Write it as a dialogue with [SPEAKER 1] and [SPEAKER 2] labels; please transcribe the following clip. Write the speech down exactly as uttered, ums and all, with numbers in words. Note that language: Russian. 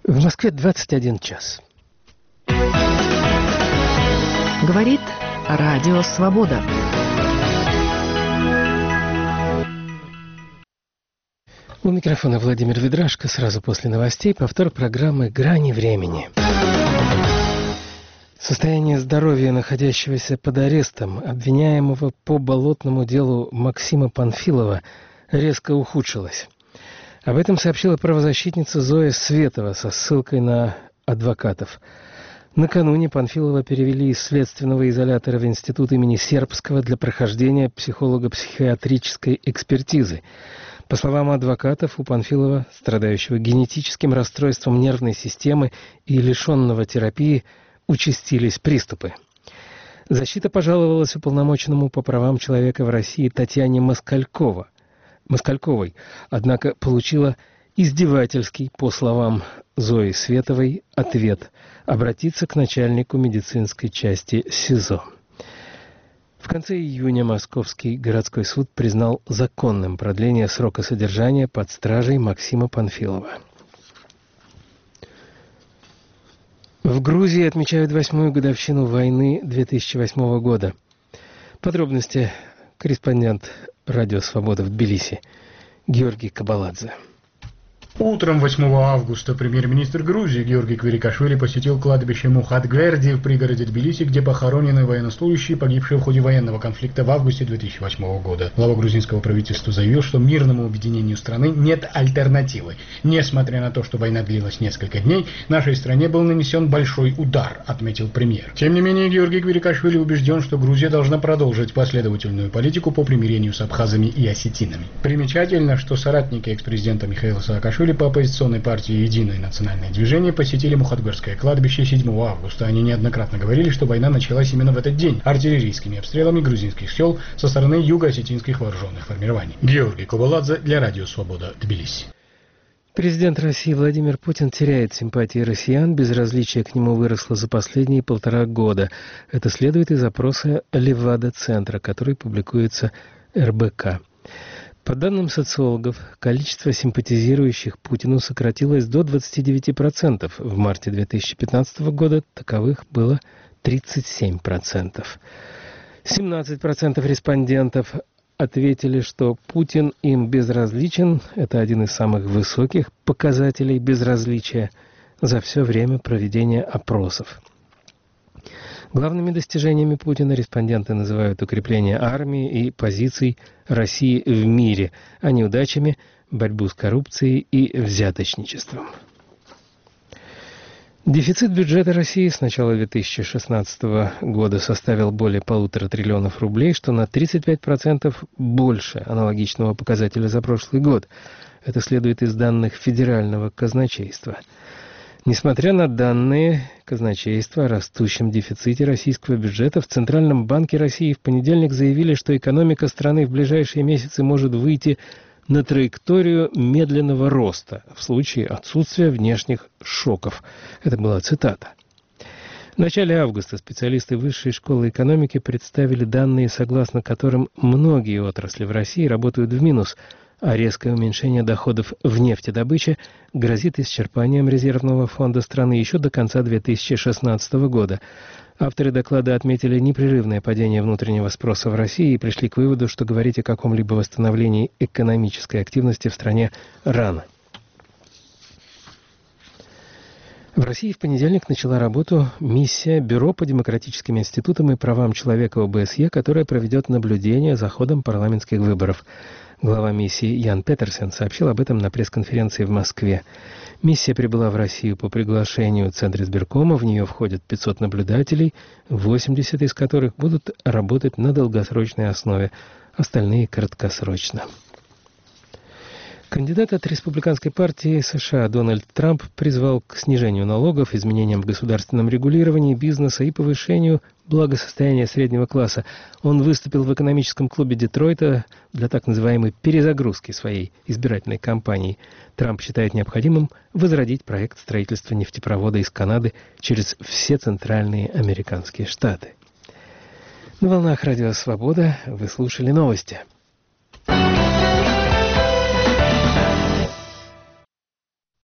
[SPEAKER 1] В Москве двадцать один час.
[SPEAKER 2] Говорит Радио Свобода.
[SPEAKER 1] У микрофона Владимир Ведрашко. Сразу после новостей повтор программы «Грани времени». Состояние здоровья находящегося под арестом обвиняемого по болотному делу Максима Панфилова резко ухудшилось. Об этом сообщила правозащитница Зоя Светова со ссылкой на адвокатов. Накануне Панфилова перевели из следственного изолятора в институт имени Сербского для прохождения психолого-психиатрической экспертизы. По словам адвокатов, у Панфилова, страдающего генетическим расстройством нервной системы и лишенного терапии, участились приступы. Защита пожаловалась уполномоченному по правам человека в России Татьяне Москалькова, Москальковой, однако получила издевательский, по словам Зои Световой, ответ – обратиться к начальнику медицинской части СИЗО. В конце июня Московский городской суд признал законным продление срока содержания под стражей Максима Панфилова. В Грузии отмечают восьмую годовщину войны две тысячи восьмого года. Подробности корреспондент Радио Свобода в Тбилиси Георгий Кабаладзе.
[SPEAKER 3] Утром восьмого августа премьер-министр Грузии Георгий Квирикашвили посетил кладбище Мухат-Гверди в пригороде Тбилиси, где похоронены военнослужащие, погибшие в ходе военного конфликта в августе две тысячи восьмого года. Глава грузинского правительства заявил, что мирному объединению страны нет альтернативы. Несмотря на то, что война длилась несколько дней, нашей стране был нанесен большой удар, отметил премьер. Тем не менее, Георгий Квирикашвили убежден, что Грузия должна продолжить последовательную политику по примирению с абхазами и осетинами. Примечательно, что соратники экс-президента Михаила Саакашвили по оппозиционной партии «Единое национальное движение» посетили Мухатгверское кладбище седьмого августа. Они неоднократно говорили, что война началась именно в этот день артиллерийскими обстрелами грузинских сел со стороны юго-осетинских вооруженных формирований. Георгий Кабаладзе для Радио Свобода, Тбилиси.
[SPEAKER 1] Президент России Владимир Путин теряет симпатии россиян, безразличие к нему выросло за последние полтора года. Это следует из опроса Левада-центра, который публикуется эр бэ ка. По данным социологов, количество симпатизирующих Путину сократилось до двадцати девяти процентов. В марте две тысячи пятнадцатого года таковых было тридцать семь процентов. семнадцать процентов респондентов ответили, что Путин им безразличен. Это один из самых высоких показателей безразличия за все время проведения опросов. Главными достижениями Путина респонденты называют укрепление армии и позиций России в мире, а неудачами – борьбу с коррупцией и взяточничеством. Дефицит бюджета России с начала две тысячи шестнадцатого года составил более полутора триллионов рублей, что на тридцать пять процентов больше аналогичного показателя за прошлый год. Это следует из данных Федерального казначейства. Несмотря на данные казначейства о растущем дефиците российского бюджета, в Центральном банке России в понедельник заявили, что экономика страны в ближайшие месяцы может выйти на траекторию медленного роста в случае отсутствия внешних шоков. Это была цитата. В начале августа специалисты Высшей школы экономики представили данные, согласно которым многие отрасли в России работают в минус, а резкое уменьшение доходов в нефтедобыче грозит исчерпанием резервного фонда страны еще до конца две тысячи шестнадцатого года. Авторы доклада отметили непрерывное падение внутреннего спроса в России и пришли к выводу, что говорить о каком-либо восстановлении экономической активности в стране рано. В России в понедельник начала работу миссия Бюро по демократическим институтам и правам человека о бэ эс е, которая проведет наблюдение за ходом парламентских выборов. Глава миссии Ян Петерсен сообщил об этом на пресс-конференции в Москве. Миссия прибыла в Россию по приглашению Центризбиркома. В нее входят пятьсот наблюдателей, восемьдесят из которых будут работать на долгосрочной основе, остальные краткосрочно. Кандидат от республиканской партии США Дональд Трамп призвал к снижению налогов, изменениям в государственном регулировании бизнеса и повышению благосостояния среднего класса. Он выступил в экономическом клубе Детройта для так называемой перезагрузки своей избирательной кампании. Трамп считает необходимым возродить проект строительства нефтепровода из Канады через все центральные американские штаты. На волнах Радио Свобода вы слушали новости.